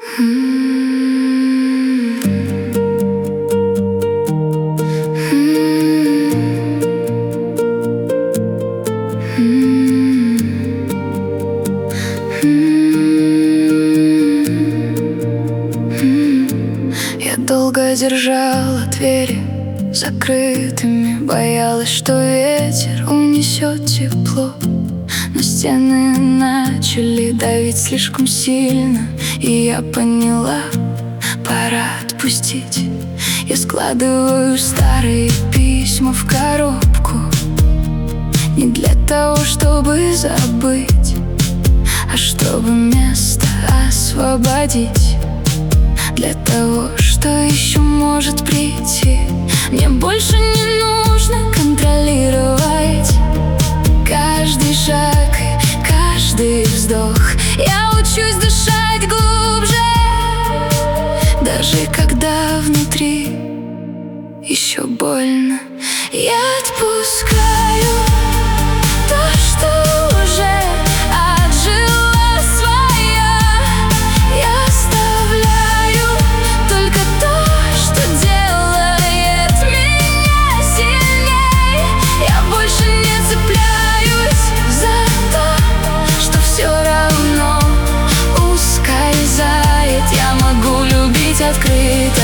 Я долго держала двери закрытыми, боялась, что ветер унесет тепло. Но стены начали давить слишком сильно, и я поняла, пора отпустить. Я складываю старые письма в коробку, не для того, чтобы забыть, а чтобы место освободить для того, что еще может прийти. Мне больше не нужно контролировать каждый шаг и каждый вздох. Я учусь дышать глубже, даже когда внутри еще больно. Я отпускаю то, что уже отжило свое. Я оставляю только то, что делает меня сильней. Я больше не цепляюсь за то, что все равно ускользает. Я могу любить открыто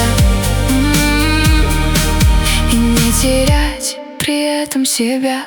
и не терять при этом себя.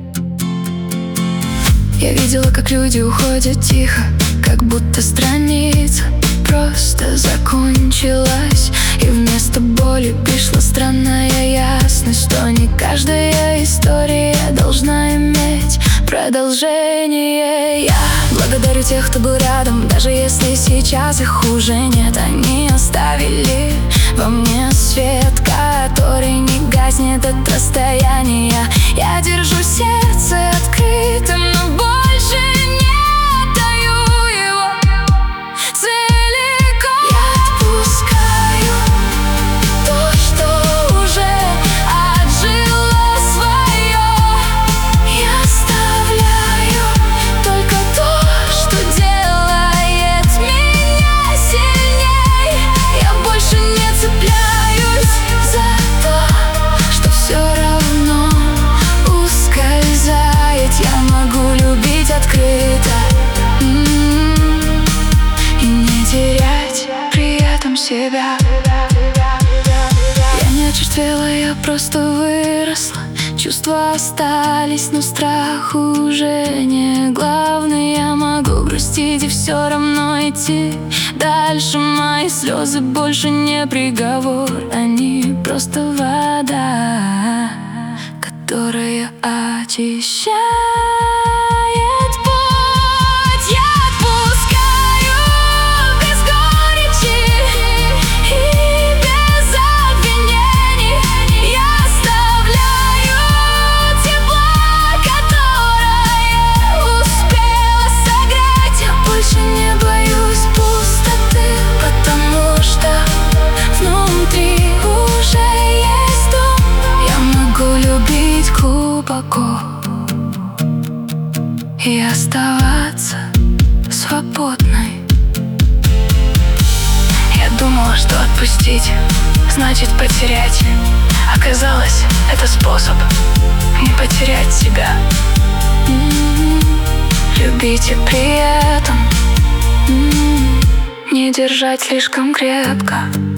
Я видела, как люди уходят тихо, как будто страница просто закончилась, и вместо боли пришла странная ясность, что не каждая история должна иметь продолжение. Я благодарю тех, кто был рядом, даже если сейчас их уже нет. Они оставили во мне свет, который не гаснет от расстояния. Я держу сердце открытым, но больше не отдаю его целиком. Я отпускаю то, что уже отжило свое. Я оставляю только то, что делает меня сильней. Я больше не цепляюсь за то, что все равно ускользает. Я могу любить открыто и не терять при этом себя. Я не очерствела, я просто выросла. Чувства остались, но страх уже не главный. Я могу грустить и все равно идти дальше. Мои слезы больше не приговор, они просто вода, которая очищает путь. Я отпускаю без горечи и без обвинений. Я оставляю тепло, которое успела согреть. Я больше не боюсь пустоты, потому что внутри уже есть дом. Я могу любить глубоко и оставаться свободной. Я думала, что отпустить значит потерять. Оказалось, это способ не потерять себя. Любить и при этом не держать слишком крепко.